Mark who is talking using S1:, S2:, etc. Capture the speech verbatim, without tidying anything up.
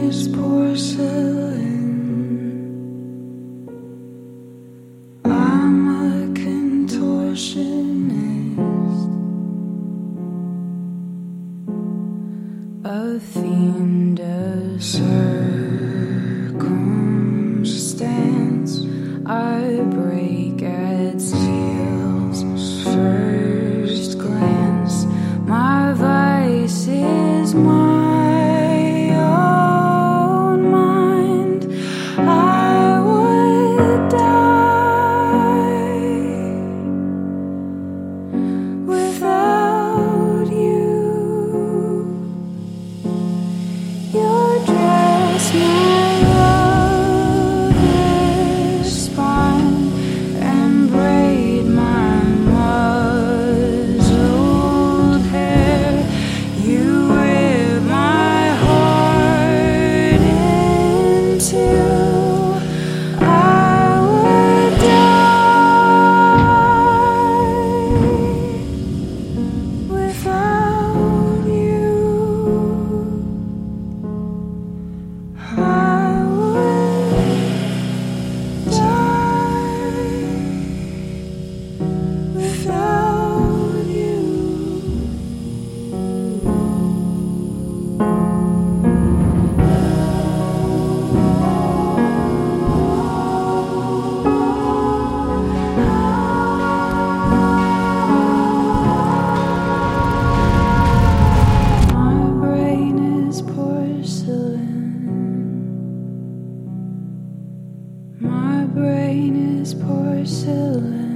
S1: is porcelain. I'm a contortionist, a fiend of circumstance. I break at steel's first glance. My vice is my own mind. I would die without you. Your dress, my lover's spine, and braid my muzzled hair. You rip my heart in two. I would die without you. I would die without you. My brain is porcelain. My brain is porcelain.